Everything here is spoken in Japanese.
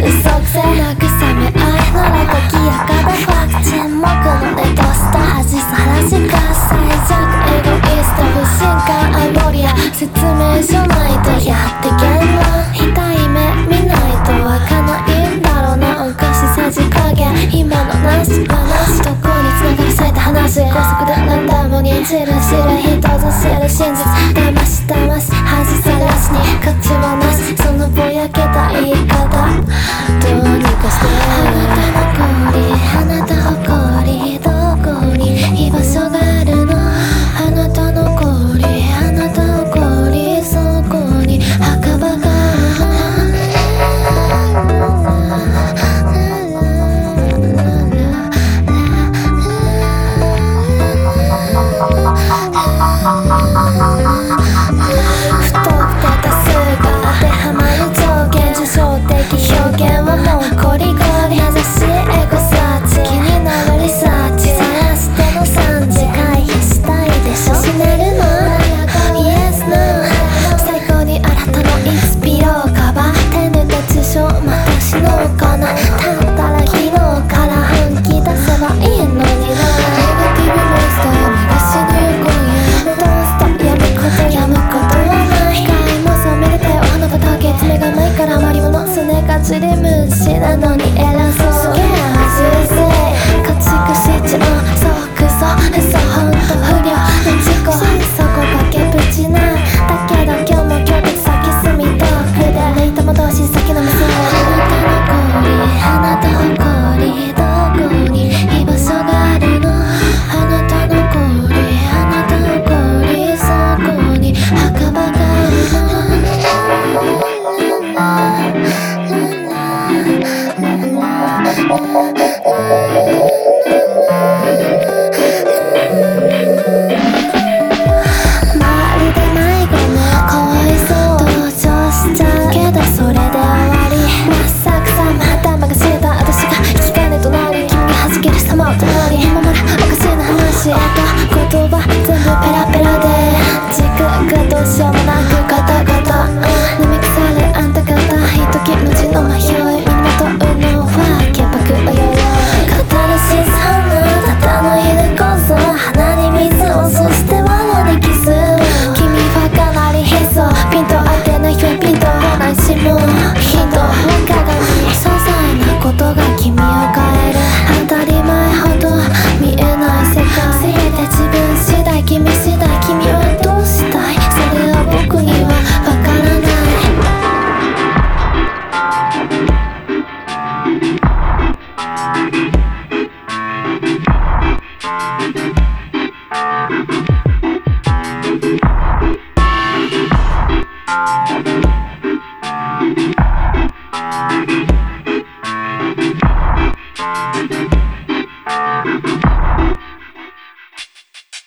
嘘くせ慰め合いなら時やかだファク沈黙のネトスタ恥さらしか最弱エゴイスト不信感アゴリア説明書ないとやってけんな痛い目見ないとわかんないんだろうなおかしさじ加減今のなし話どこに繋がるされた話高速でランダムに散る知る人ぞ知る真実騙し騙し恥さらしに価値はなしそのぼやけた言い方どうにかしてあなた誇りどこに居場所があるのあなたの誇りあなた誇りそこに墓場がある不特定多数が当てはまる条件抽象的表現はもうゴリゴリ優しいエゴサーチ気になるリサーチ探しての3時回避したいでしょ死ねるの Yes no 最高にあなたのインスピローカバー手抜いた抽象また死のうかなたったら昨日から本気出せばいいのになネガティブモンスターが死ぬよ今夜ドンストやむことはない機械もそうめでてお花畑爪がないから余り物すねがちで無視なのに偉そうゲーム人生家畜市場そうクソ嘘ほんと不良の事故そこがけプチなだけど今日も今日別先住み遠くで歩いたも同士先の店あなたの誇りどこに居場所があるのあなたの誇りあなたの誇りそこに墓場があるの周りで迷子のかわいそう同情しちゃうけどそれで終わりまさくさま頭が知れた私が引き金となり君が弾ける様を隣守るおかしな話言葉全部ペラペラで軸がどうしようもなくガタガタ飲み腐るあんた方一時無知の迷い身にまとうのは潔白のようカタルシス反応ただの犬こそ鼻に水をそして罠にキス君はかなり悲壮ピンと当てない人ピンと来ないしもヒントは鏡些細なことが君を変える当たり前ほど見えない世界全て自分次第君次第君はどうしたいそれは僕にはわからない 「